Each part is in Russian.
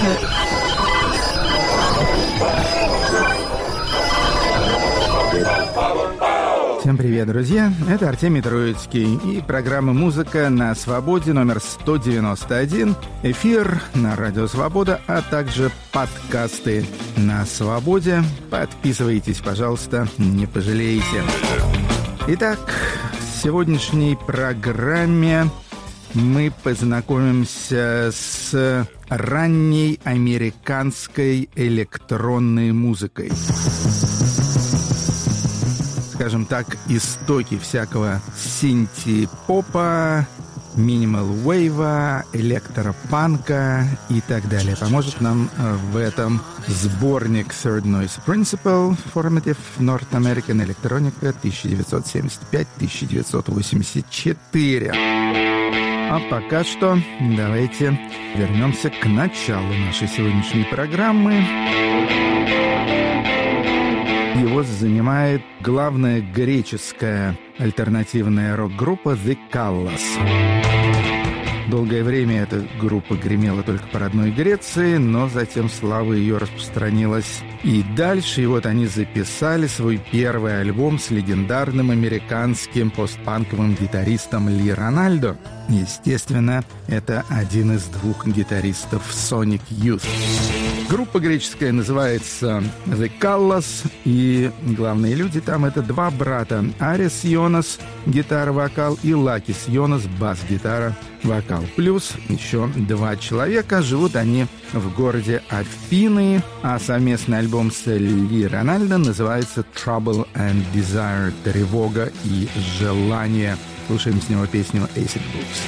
Всем привет, друзья! Это Артемий Троицкий и программа «Музыка на свободе» номер 191. Эфир на Радио Свобода, а также подкасты на свободе. Подписывайтесь, пожалуйста, не пожалеете. Итак, в сегодняшней программе мы познакомимся с ранней американской электронной музыкой. Скажем так, истоки всякого синти-попа, минимал-вейва, электропанка и так далее. Поможет нам в этом сборник Third Noise Principle Formative North American Electronica 1975-1984. А пока что давайте вернемся к началу нашей сегодняшней программы. Его занимает главная греческая альтернативная рок-группа The Callas. Долгое время эта группа гремела только по родной Греции, но затем слава ее распространилась и дальше. И вот они записали свой первый альбом с легендарным американским постпанковым гитаристом Ли Рональдо. Естественно, это один из двух гитаристов Sonic Youth. Группа греческая называется The Callas, и главные люди там — это два брата: Арис Йонас — гитара-вокал, и Лакис Йонас — бас-гитара, вокал. Плюс еще два человека. Живут они в городе Афины, а совместный альбом с Ли Рональдо называется Trouble and Desire — тревога и желание. Слушаем с него песню Acid Books.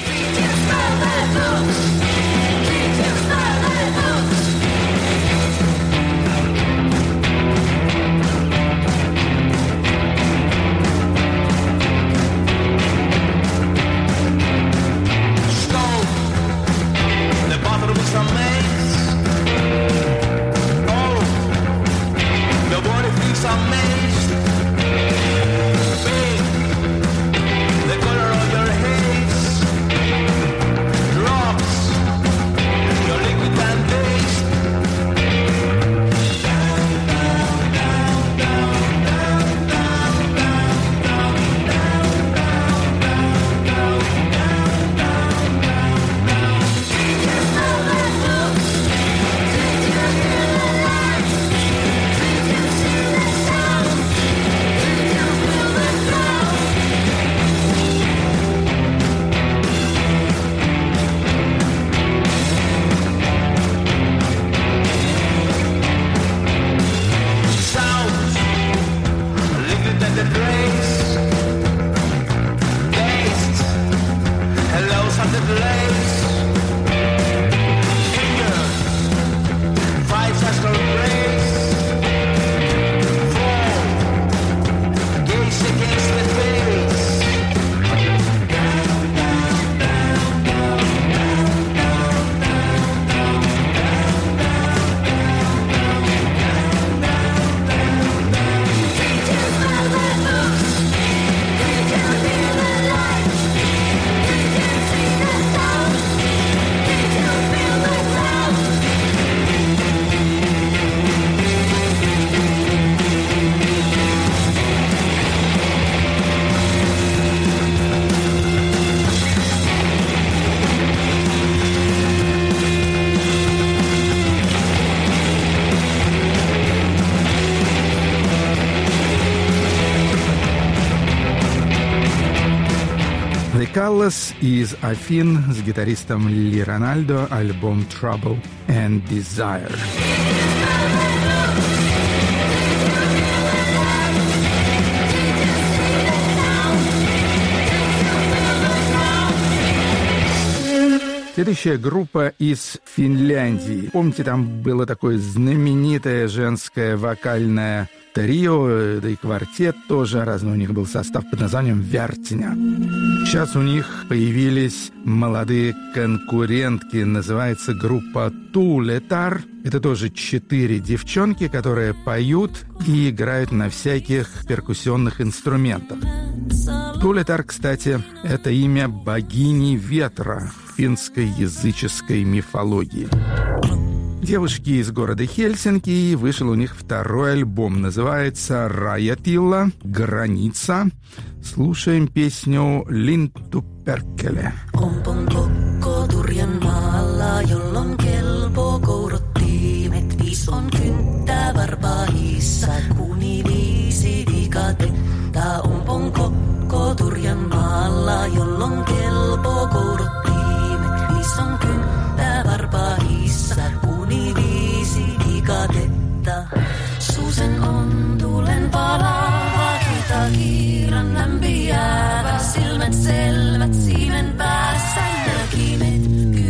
Callas из Афин с гитаристом Ли Рональдо, альбом Trouble and Desire. Следующая группа из Финляндии. Помните, там было такое знаменитое женское вокальное трио, да и квартет тоже. Разный у них был состав под названием «Вертиня». Сейчас у них появились молодые конкурентки. Называется группа Tuuletar. Это тоже 4 девчонки, которые поют и играют на всяких перкуссионных инструментах. Tuuletar, кстати, это имя богини ветра в финской языческой мифологии. Девушки из города Хельсинки, и вышел у них второй альбом. Называется «Rajatila. Граница». Слушаем песню «Lintu Perkele». Jollon kelpo kourottiimet, 5 on kynttä varpaissa, kuni 5 vikatetta. Ompon kokko Turjan maalla, jollon kelpo kourottiimet, 5 on kynttä varpaissa, kuni 5 vikatetta. Suusen on tulen palava, kita kiiran lämpi jäävä, silmät selvät siiven päässä näkimet.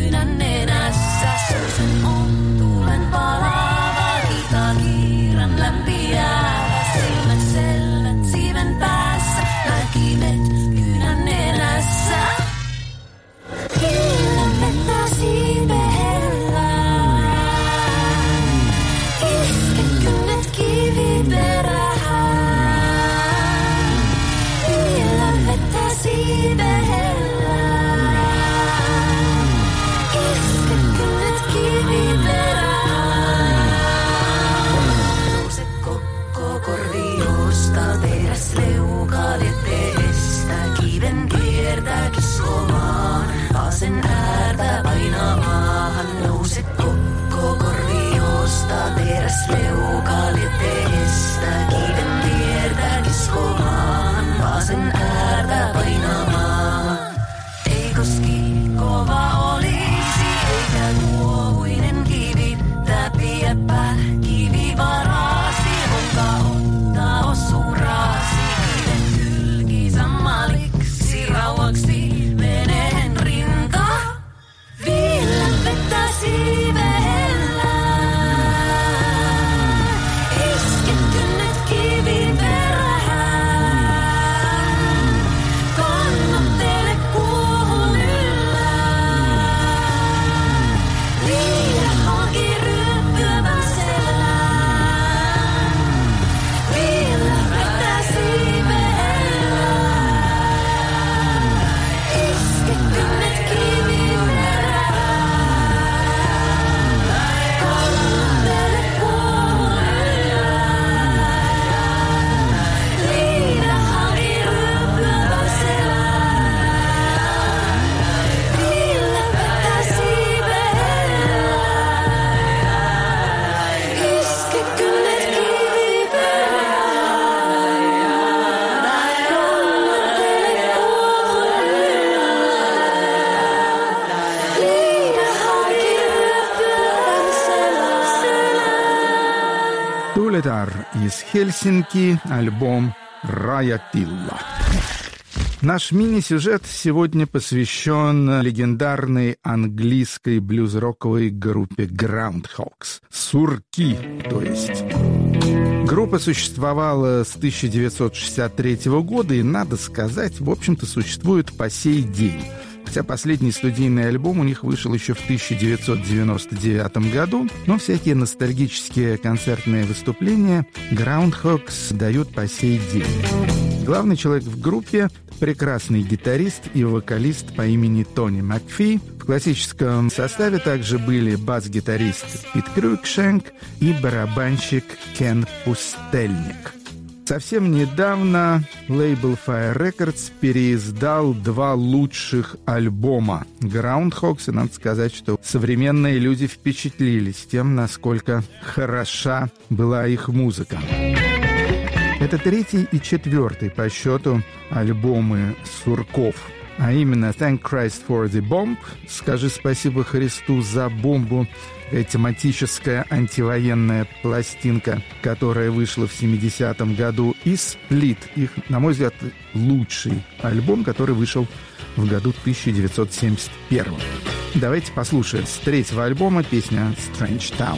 Suusen on tulen palava, kita kiiran lämpi jäävä, silmät selvät siiven päässä, näkimet kynän nenässä. Illan vettä siivehellään, iske kynnet kiviperään. Illan vettä siivehellään. Nouse kokko korviosta, teräs leuka veteestä, kiven kiertää kiskomaan, vasen äärtä painamaan. Nouse kokko korviosta, teräs leuka veteestä, kiven kiertää kiskomaan, vasen äärtä painamaan. Ei koski kova olisi, eikä kuohuinen kivittää piepä kivivarasi, honka ottaa osuuraasi, kiven kylki sammaliksi rauhaksi veneen rinta. Viilän vettä siivellään, iske kynnet kiviperään, kannattele kuohun yllään, liide haki ryppyvän selään. Viilän vettä siivellään, iske kynnet kiviperään, kannattele kuohun yllään, liide haki ryppyvän selään. Viilän vettä siivellään, iske kynnet kiviperään, kannattele kuohun yllään, liide haki ryppyvän selään. Tuletar из Хельсинки, альбом «Rajatila». Наш мини-сюжет сегодня посвящен легендарной английской блюз-роковой группе Groundhogs. Сурки, то есть. Группа существовала с 1963 года и, надо сказать, в общем-то, существует по сей день. Хотя последний студийный альбом у них вышел еще в 1999 году, но всякие ностальгические концертные выступления Groundhogs дают по сей день. Главный человек в группе — прекрасный гитарист и вокалист по имени Тони Макфи. В классическом составе также были бас-гитарист Пит Крюкшенк и барабанщик Кен Пустельник. Совсем недавно лейбл Fire Records переиздал 2 лучших альбома Groundhogs, и надо сказать, что современные люди впечатлились тем, насколько хороша была их музыка. Это 3-й и 4-й по счету альбомы сурков, а именно «Thank Christ for the Bomb», «Скажи спасибо Христу за бомбу», тематическая антивоенная пластинка, которая вышла в 70-м году, и «Сплит», их, на мой взгляд, лучший альбом, который вышел в году 1971. Давайте послушаем с 3-го альбома песня «Strange Town».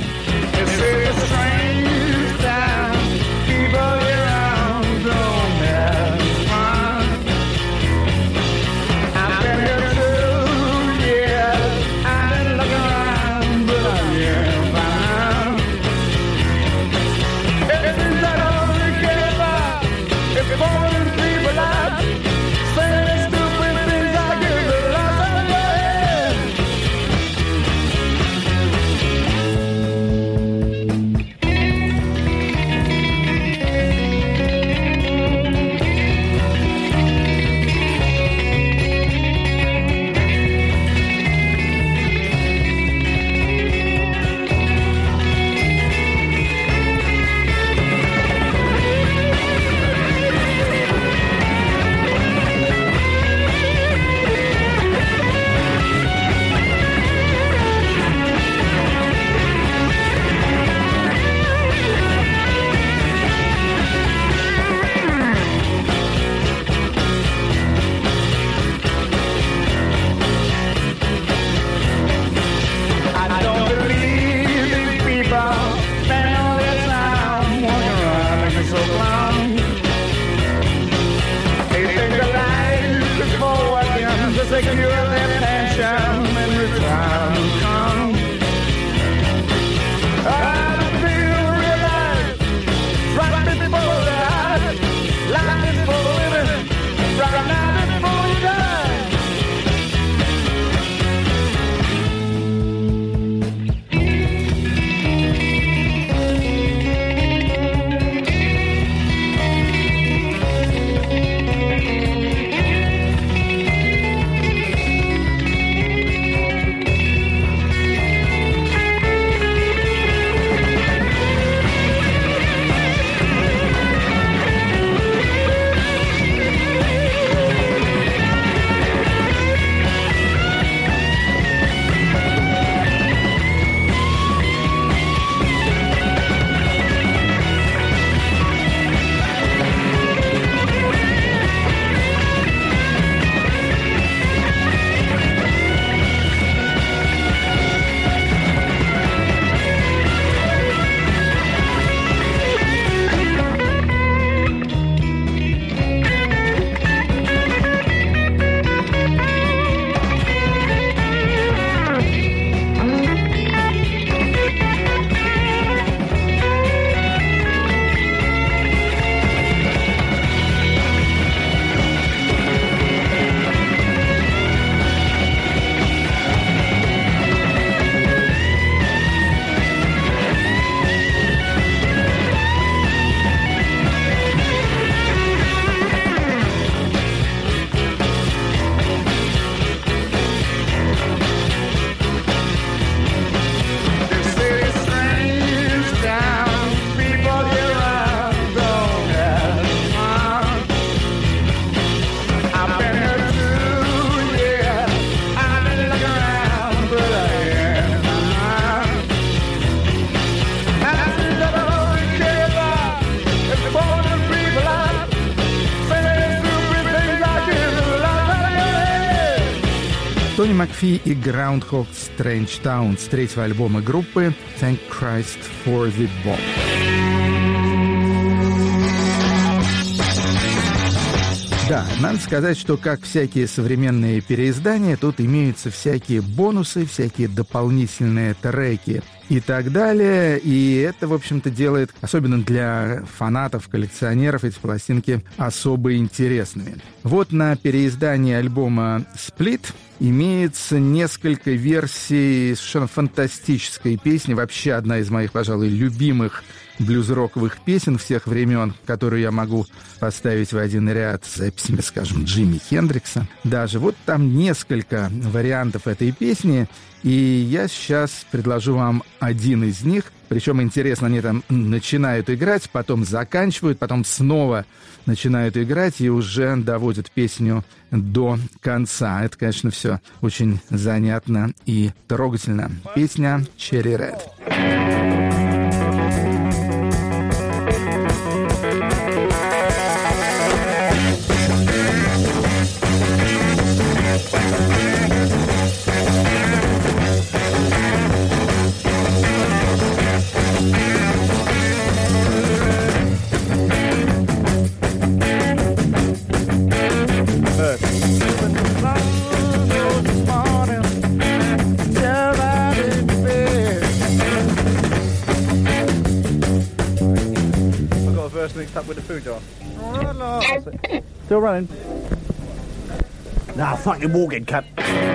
Макфи и Groundhog Strange Town с третьего альбома группы Thank Christ for the Bomb. Да, надо сказать, что как всякие современные переиздания, тут имеются всякие бонусы, всякие дополнительные треки и так далее. И это, в общем-то, делает, особенно для фанатов, коллекционеров, эти пластинки особо интересными. Вот на переиздании альбома «Split» имеется несколько версий совершенно фантастической песни. Вообще одна из моих, пожалуй, любимых блюз-роковых песен всех времен, которую я могу поставить в один ряд с записями, скажем, Джимми Хендрикса. Даже вот там несколько вариантов этой песни, и я сейчас предложу вам один из них. Причем, интересно, они там начинают играть, потом заканчивают, потом снова начинают играть и уже доводят песню до конца. Это, конечно, все очень занятно и трогательно. Песня «Cherry Red». Mixed up with the food jar. Still running. Nah, fucking walking, cut.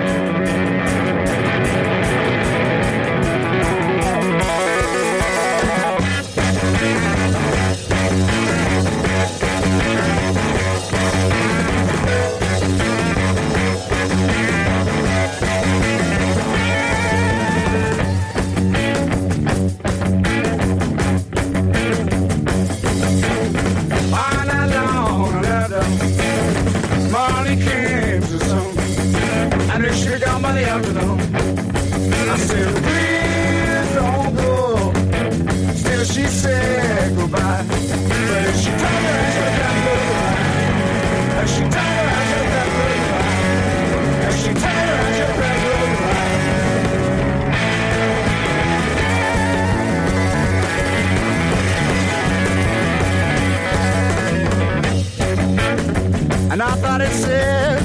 And I thought it said,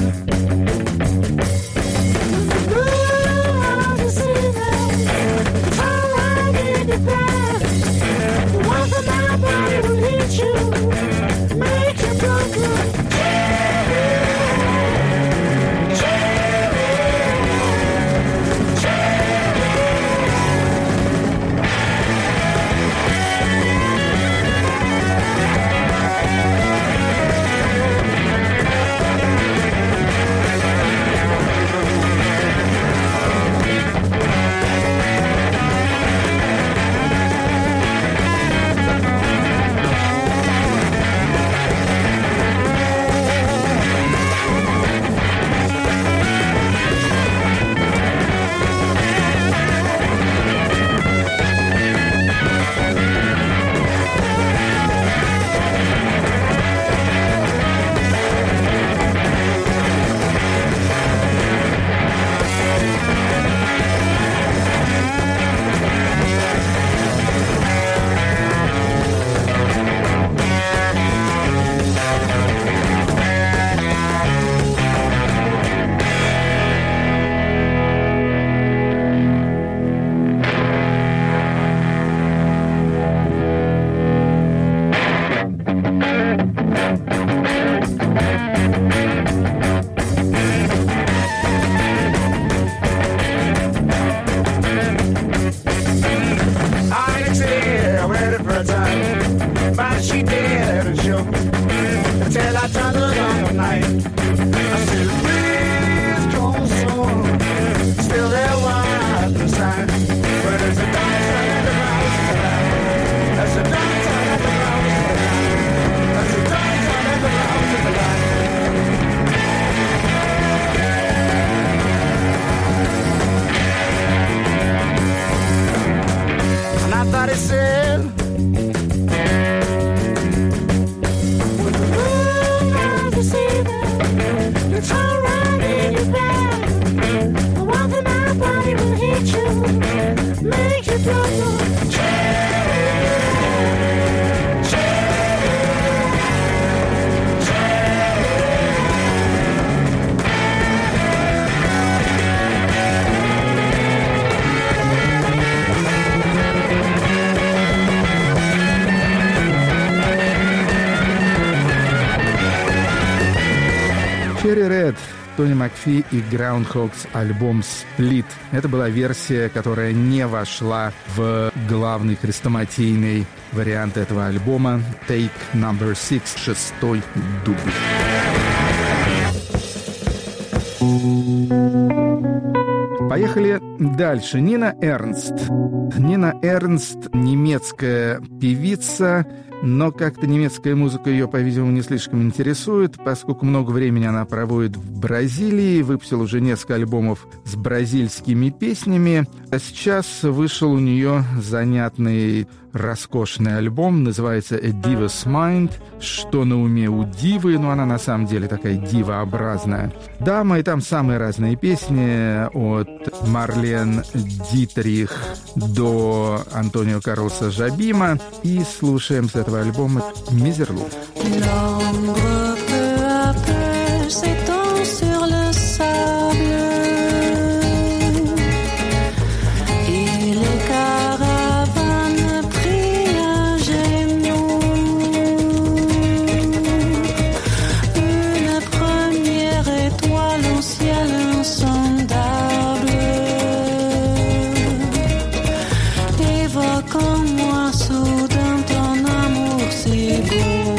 Cherry Red, Тони Макфи и Groundhogs, альбом «Split». Это была версия, которая не вошла в главный хрестоматийный вариант этого альбома «Take No. 6», шестой дубль. Поехали дальше. Нина Эрнст. Нина Эрнст – немецкая певица, но как-то немецкая музыка ее, по-видимому, не слишком интересует, поскольку много времени она проводит в Бразилии, выпустила уже несколько альбомов с бразильскими песнями. А сейчас вышел у нее занятный, роскошный альбом, называется «A Diva's Mind», «Что на уме у дивы», но она на самом деле такая дивообразная дама, и там самые разные песни, от Марлен Дитрих до Антонио Карлоса Жабима, и слушаем с этого альбома «Мизерлу». L'ombre peu à peu s'étend sur le sable et les caravanes prient un genou. Une première étoile au ciel insondable évoque en moi soudain ton amour si beau.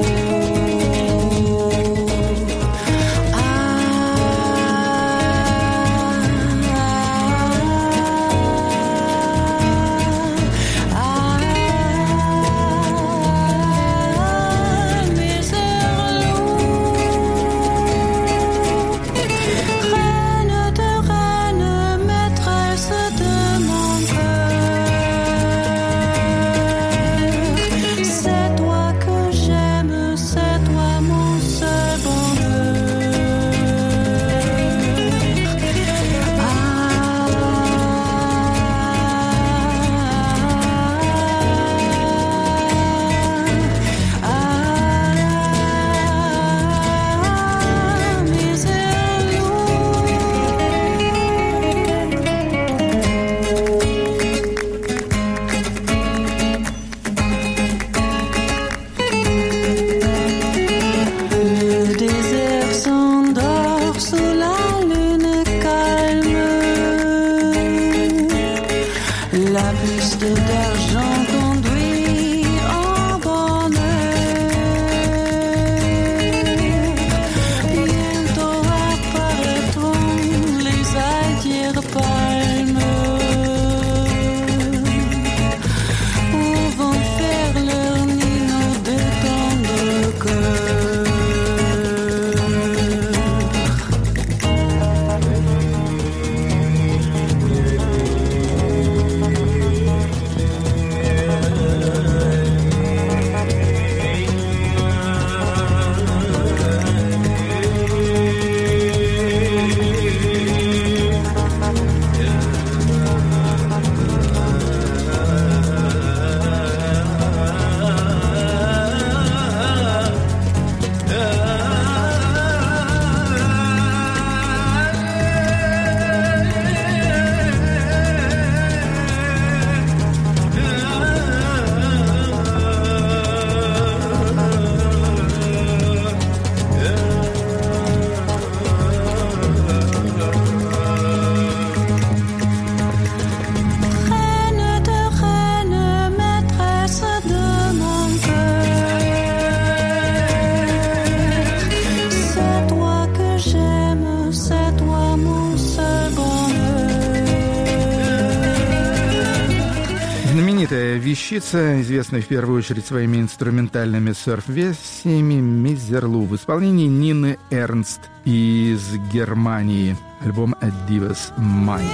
Вещица, известная в первую очередь своими инструментальными серф-версиями, «Мизерлу» в исполнении Нины Эрнст из Германии. Альбом «A Diva's Mind».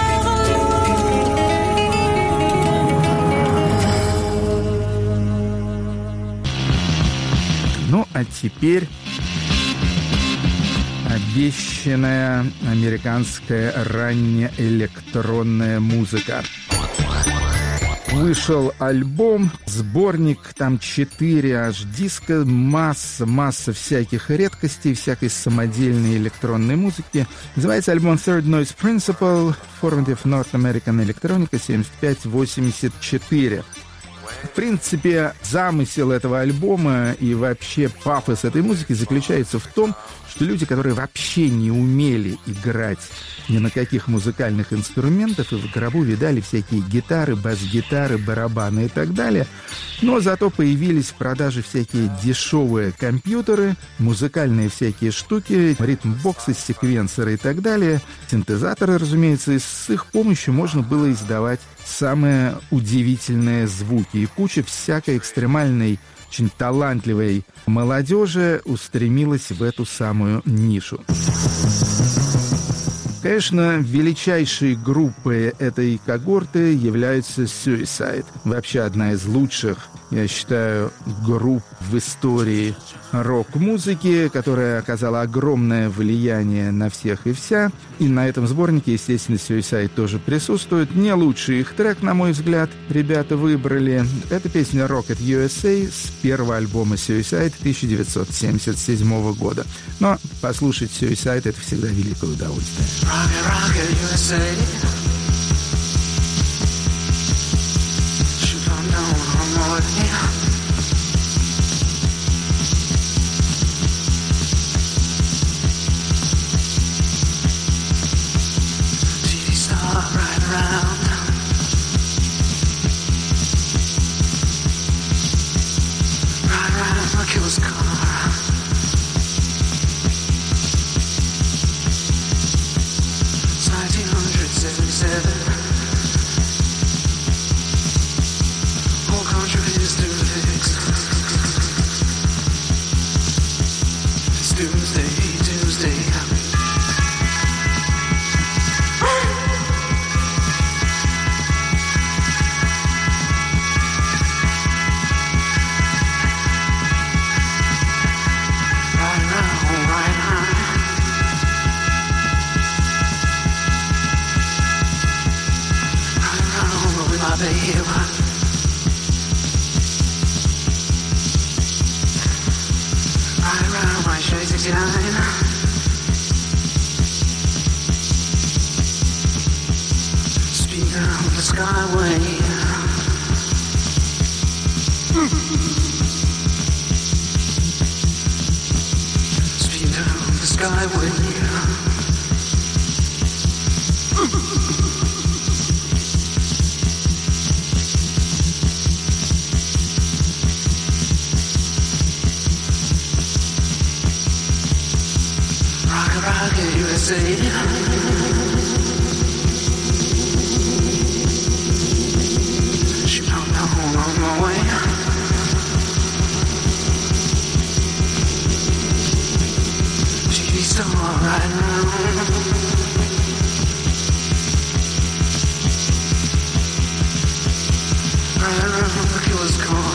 Ну, а теперь обещанная американская ранняя электронная музыка. вышел альбом, сборник, там 4 аж диска, масса всяких редкостей, всякой самодельной электронной музыки. Называется альбом Third Noise Principle, Formative North American Electronica 75-84. В принципе, замысел этого альбома и вообще пафос этой музыки заключается в том, что люди, которые вообще не умели играть ни на каких музыкальных инструментах, и в гробу видали всякие гитары, бас-гитары, барабаны и так далее, но зато появились в продаже всякие дешевые компьютеры, музыкальные всякие штуки, ритм-боксы, секвенсоры и так далее, синтезаторы, разумеется, и с их помощью можно было издавать самые удивительные звуки. И куча всякой экстремальной, очень талантливой молодежи устремилась в эту самую нишу. Конечно, величайшей группой этой когорты является Suicide. Вообще одна из лучших, я считаю, групп в истории рок-музыки, которая оказала огромное влияние на всех и вся. И на этом сборнике, естественно, Suicide тоже присутствует. Не лучший их трек, на мой взгляд, ребята выбрали. Это песня Rocket USA с первого альбома Suicide 1977 года. Но послушать Suicide — это всегда великое удовольствие. Rocket USA. Shoot on down on more TV star right around. Right around the killer's car. Whole countries do fix. It's doomsday, doomsday. Right now, right now. My baby, right around my shade 69. Speed down the skyway. Speed down the skyway. Rocket USA. Shoot on down on my way. TV star right around. Right around the killer's car.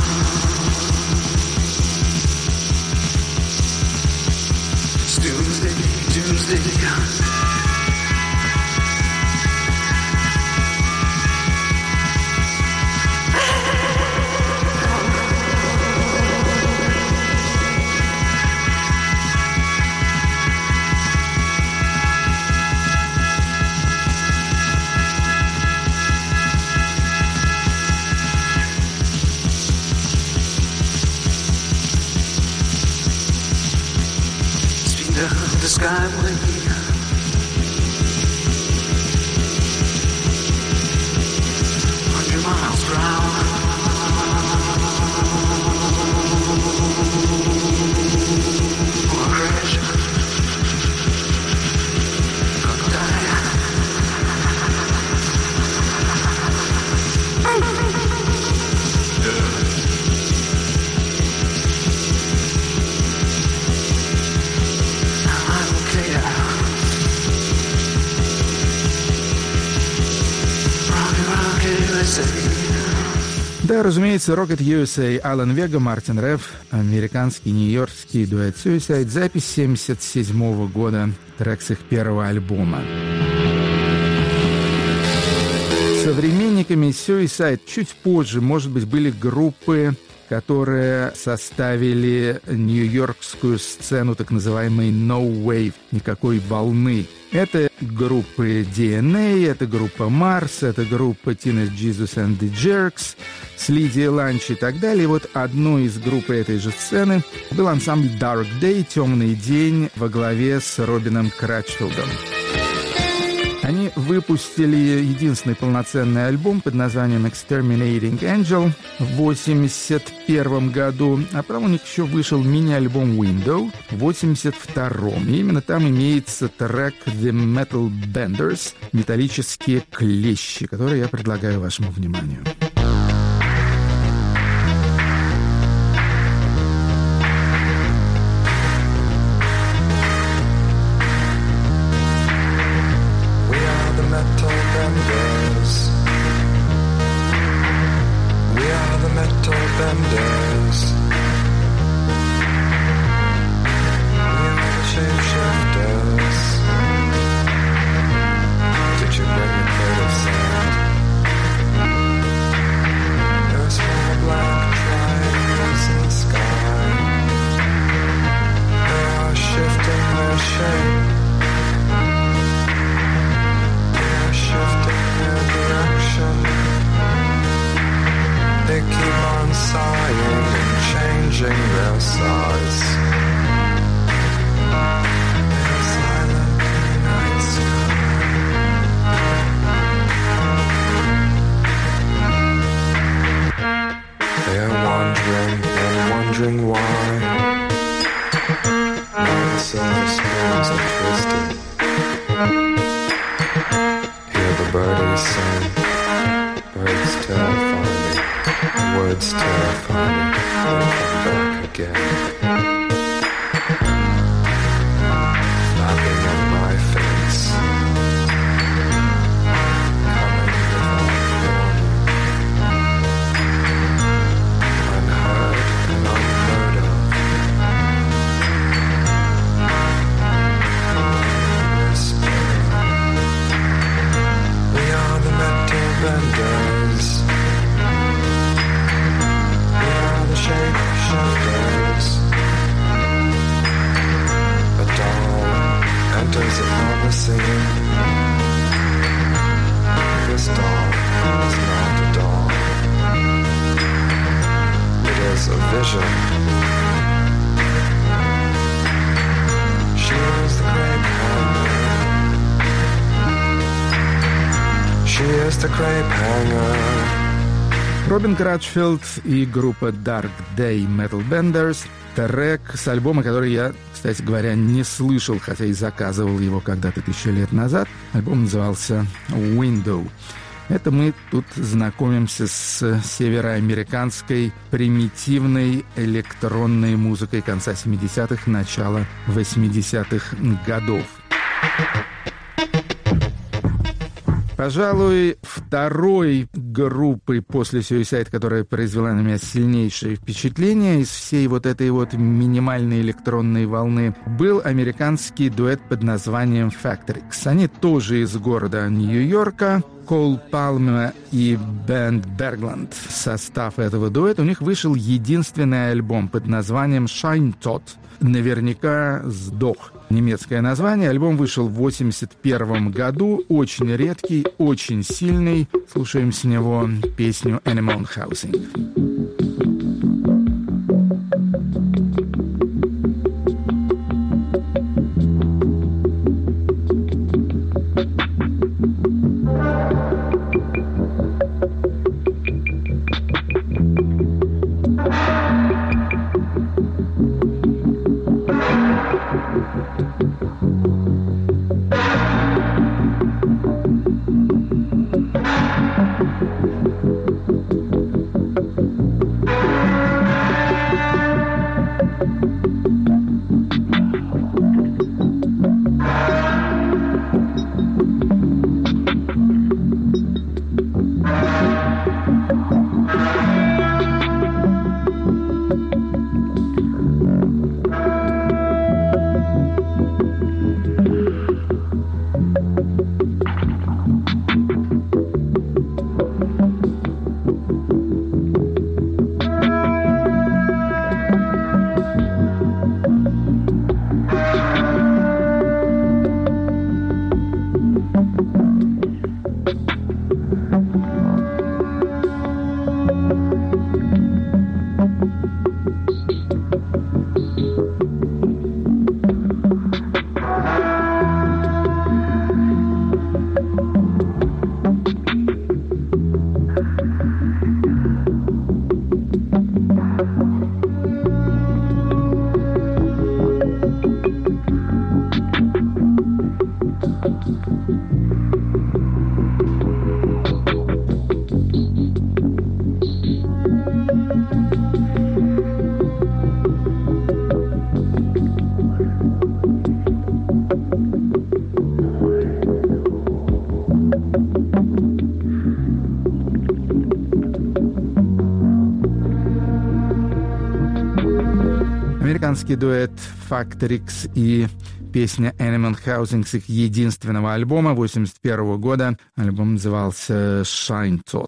Doomsday, doomsday. The skyway. 100 miles per hour. Or crash. Gonna die. Да, разумеется, Rocket USA, Алан Вега, Мартин Реф, американский, нью-йоркский дуэт Suicide, запись 1977 года, трек с их первого альбома. С Современниками Suicide чуть позже, может быть, были группы, которые составили нью-йоркскую сцену так называемой No Wave, никакой волны. Это группы DNA, это группа Mars, это группа Teenage Jesus and the Jerks с Лидией Ланч и так далее. И вот одной из групп этой же сцены был ансамбль Dark Day, «Темный день» во главе с Робином Крачфилдом. Они выпустили единственный полноценный альбом под названием Exterminating Angel в 1981 году, а потом у них еще вышел мини-альбом Window в 1982. И именно там имеется трек The Metal Benders, металлические клещи, который я предлагаю вашему вниманию. Робин Крачфилд и группа Dark Day Metal Benders. Трек с альбома, который я, кстати говоря, не слышал, хотя и заказывал его когда-то 1000 лет назад. Альбом назывался Window. Это мы тут знакомимся с североамериканской примитивной электронной музыкой конца 70-х, начала 80-х годов. Пожалуй, второй группой после Suicide, которая произвела на меня сильнейшее впечатление из всей вот этой вот минимальной электронной волны, был американский дуэт под названием Factrix. Они тоже из города Нью-Йорка. Кол Палме и Бен Бергланд. Состав этого дуэта. У них вышел единственный альбом под названием Shine Tot. Наверняка сдох. Немецкое название. Альбом вышел в 1981 году. Очень редкий, очень сильный. Слушаем с него песню Animal Housing. британский дуэт Factorix и песня Animal Housing с их единственного альбома 1981 года. Альбом назывался Shine Tot.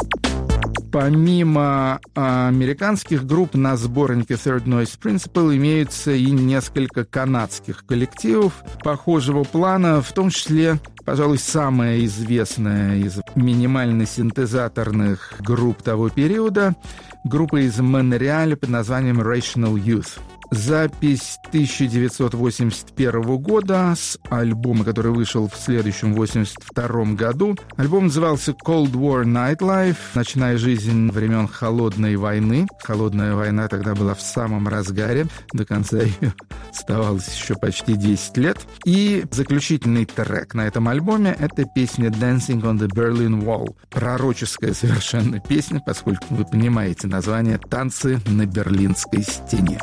Помимо американских групп на сборнике Third Noise Principle имеются и несколько канадских коллективов похожего плана, в том числе, пожалуй, самая известная из минимально-синтезаторных групп того периода — группа из Монреаля под названием Rational Youth. Запись 1981 года с альбома, который вышел в следующем 1982 году. Альбом назывался Cold War Nightlife, ночная жизнь времен Холодной войны. Холодная война тогда была в самом разгаре, до конца ее оставалось еще почти 10 лет. И заключительный трек на этом альбоме — это песня Dancing on the Berlin Wall. Пророческая совершенно песня, поскольку вы понимаете название «Танцы на Берлинской стене».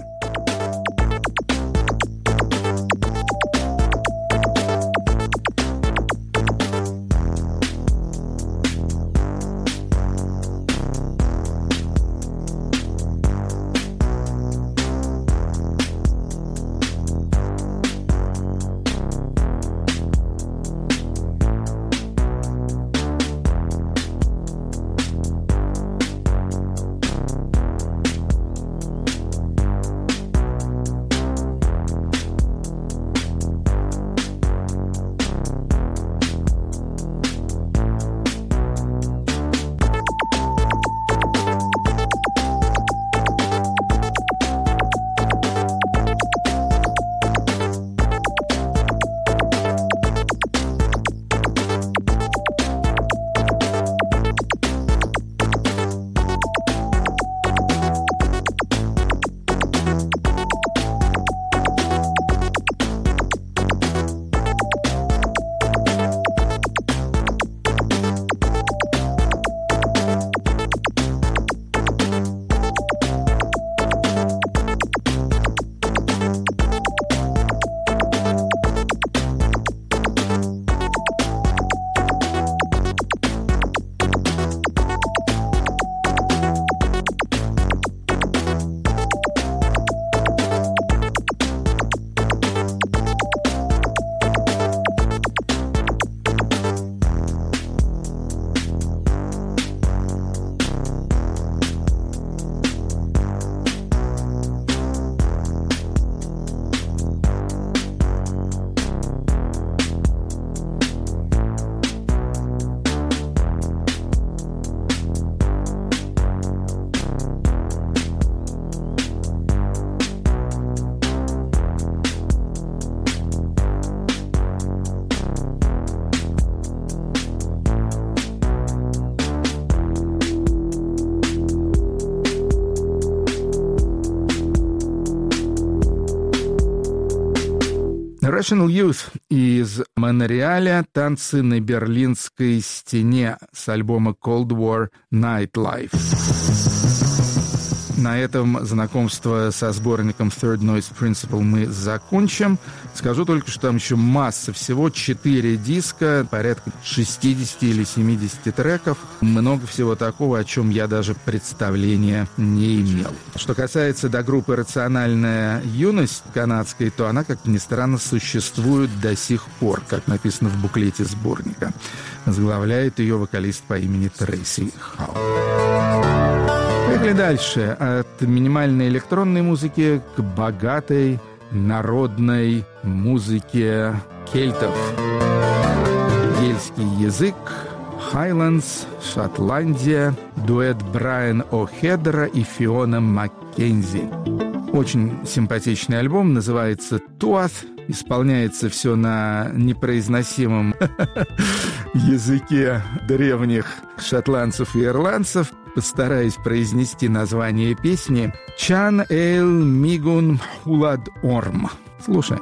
Rational Youth из Монреаля, «Танцы на Берлинской стене» с альбома Cold War Nightlife. На этом знакомство со сборником Third Noise Principle мы закончим. Скажу только, что там еще масса всего, 4 диска, порядка 60 или 70 треков. Много всего такого, о чем я даже представления не имел. Что касается до группы «Рациональная юность» канадской, то она, как ни странно, существует до сих пор, как написано в буклете сборника. Возглавляет ее вокалист по имени Трейси Хау. Поехали дальше. От минимальной электронной музыки к богатой народной музыке кельтов. Гельский язык, Хайлендс, Шотландия, дуэт Брайан О'Хедера и Фиона Маккензи. Очень симпатичный альбом, называется «Туат». Исполняется все на непроизносимом языке древних шотландцев и ирландцев. Постараюсь произнести название песни «Чан Эйл Мигун Хулад Орм». Слушаем.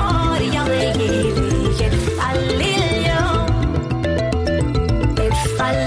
Fall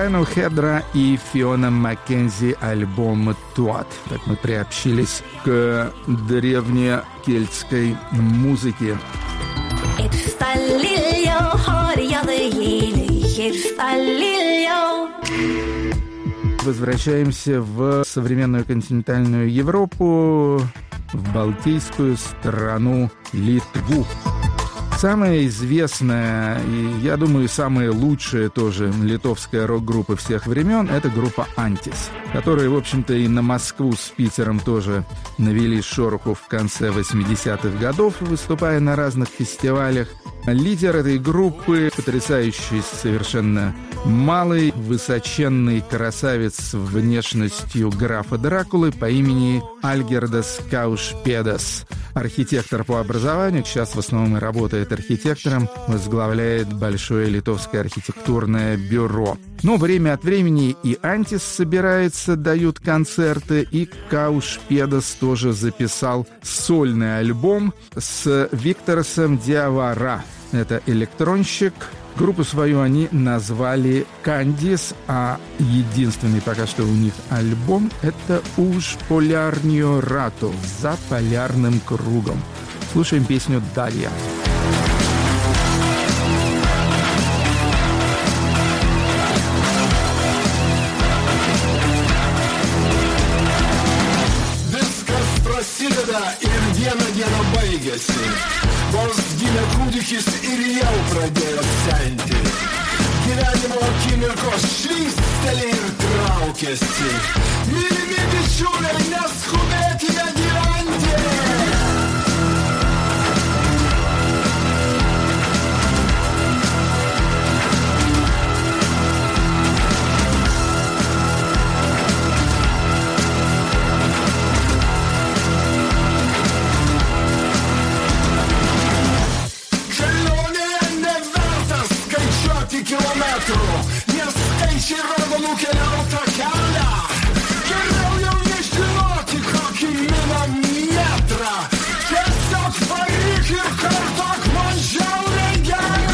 Брайану Хедра и Фиона Маккензи альбом «Туат». Так мы приобщились к древнекельтской музыке. Возвращаемся в современную континентальную Европу, в балтийскую страну Литву. Самая известная и, я думаю, самая лучшая тоже литовская рок-группа всех времен — это группа «Антис», которые, в общем-то, и на Москву с Питером тоже навели шороху в конце 80-х годов, выступая на разных фестивалях. Лидер этой группы — потрясающий, совершенно малый, высоченный красавец с внешностью графа Дракулы по имени Альгердас Каушпедас. Архитектор по образованию, сейчас в основном и работает архитектором, возглавляет большое литовское архитектурное бюро. Но время от времени и «Антис» собирается, дают концерты, и Каушпедас тоже записал сольный альбом с Викторосом Диавара. Это электронщик. Группу свою они назвали «Кандис», а единственный пока что у них альбом — это «Уж полярнью рату» — «За полярным кругом». Слушаем песню «Дарья». Prasideda ir vieną dieną baigėsi. Vos gimė kūdikis ir jau pradėjo senti. Gyvenimo akimirkos švysteli ir traukėsi. Mylimi bičiuliai, neskubėkime gyventi. Kilometrų, nes skaičiai rodo nukeliautą kelią. Geriau jau nežinoti, kokį milimetrą. Tiesiog varyk ir kartok man žiauriai gerą.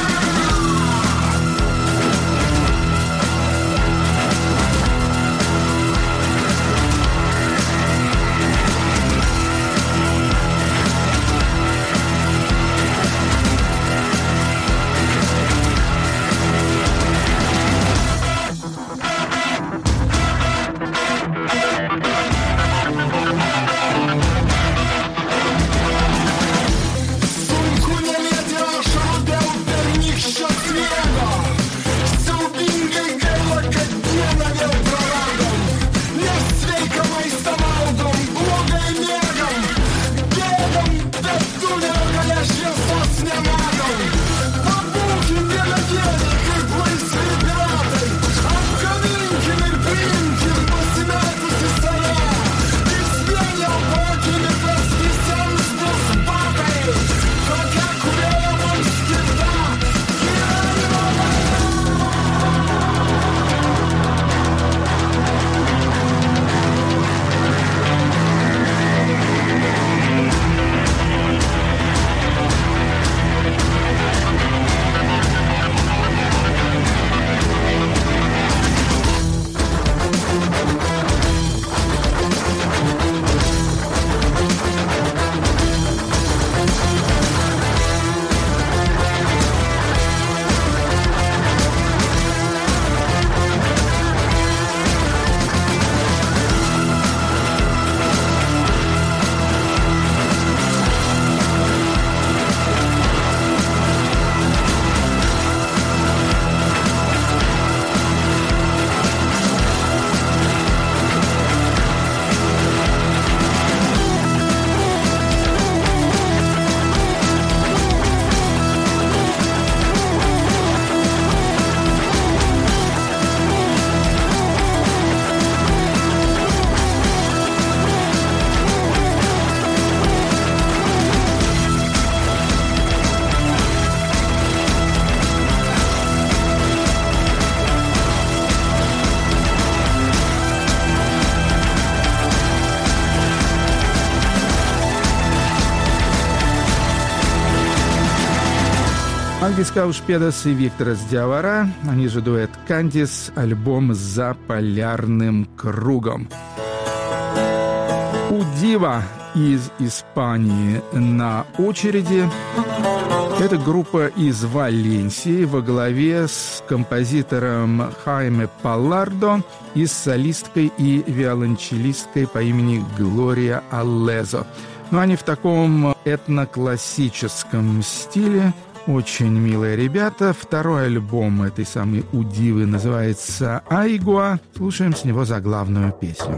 Альгис Каушпедас и Викторас Диавара, они же дуэт «Кандис», альбом «За полярным кругом». «Удива» из Испании на очереди. Это группа из Валенсии во главе с композитором Хайме Паллардо и с солисткой и виолончелисткой по имени Глория Аллезо. Но они в таком этноклассическом стиле. Очень милые ребята. Второй альбом этой самой «Удивы» называется «Айгуа». Слушаем с него заглавную песню.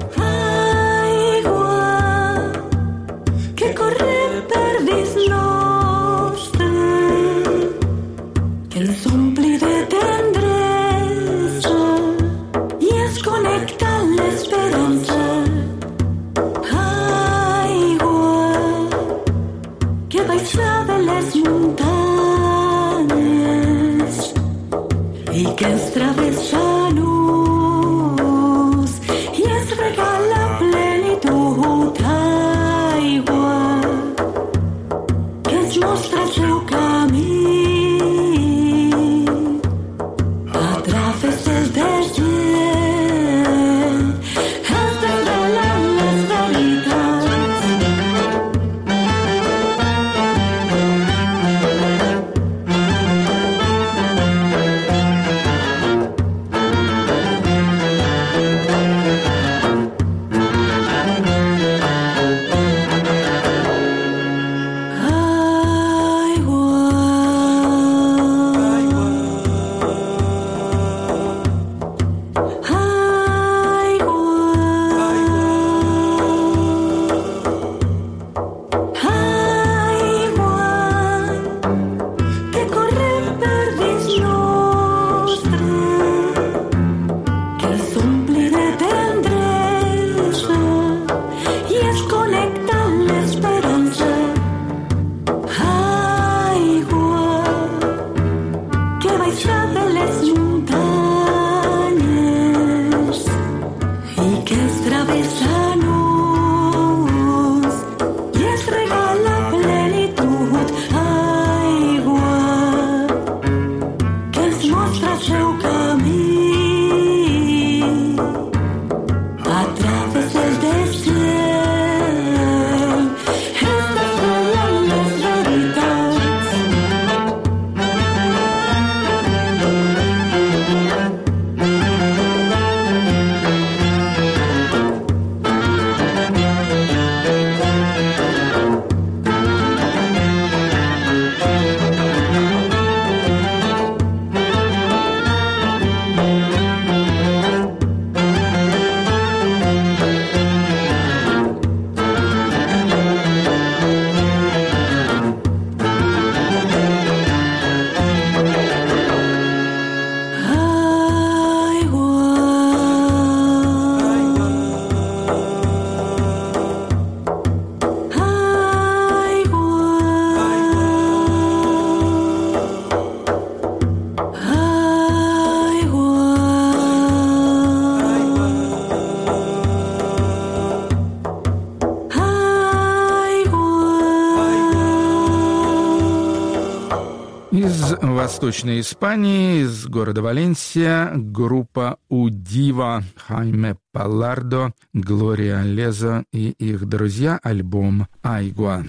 Из Восточной Испании, из города Валенсия, группа «Удива», Хайме Паллардо, Глория Аллезо и их друзья, альбом «Айгуа».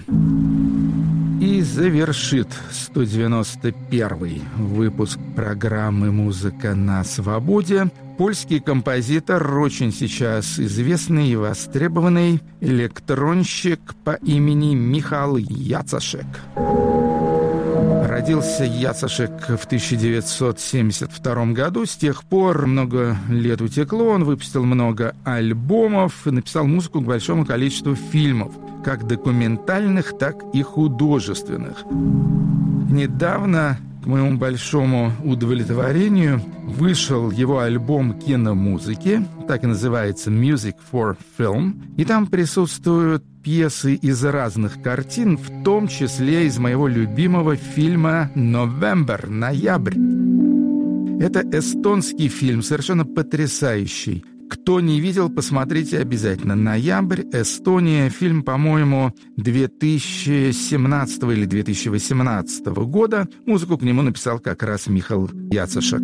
И завершит 191-й выпуск программы «Музыка на свободе» польский композитор, очень сейчас известный и востребованный электронщик по имени Михал Яцешек. Родился Яцешек в 1972 году. С тех пор много лет утекло. Он выпустил много альбомов и написал музыку к большому количеству фильмов, как документальных, так и художественных. Недавно, к моему большому удовлетворению, вышел его альбом киномузыки, так и называется «Music for Film», и там присутствуют пьесы из разных картин, в том числе из моего любимого фильма «November», «Ноябрь». Это эстонский фильм, совершенно потрясающий. Кто не видел, посмотрите обязательно. «Ноябрь», Эстония. Фильм, по-моему, 2017 или 2018 года. Музыку к нему написал как раз Михаил Яцешек.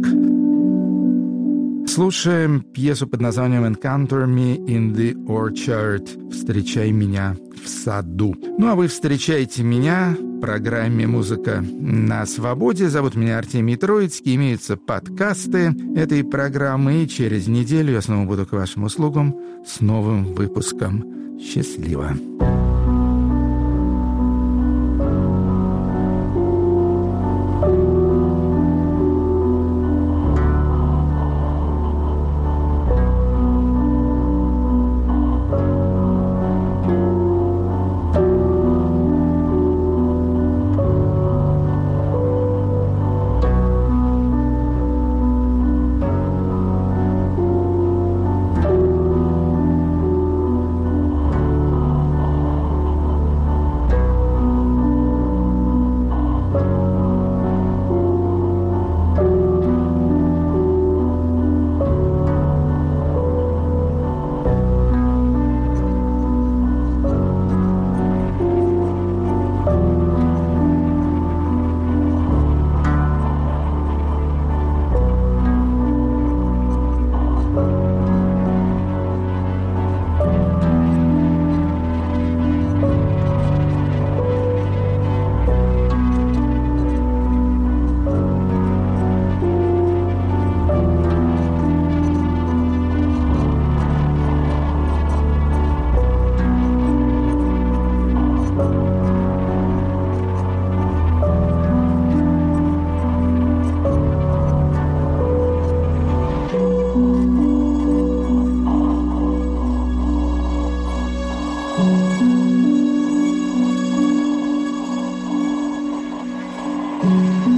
Слушаем пьесу под названием «Encounter me in the orchard» «Встречай меня в саду». Ну, а вы встречаете меня в программе «Музыка на свободе». Зовут меня Артемий Троицкий. Имеются подкасты этой программы. И через неделю я снова буду к вашим услугам с новым выпуском. Счастливо! Mm-hmm.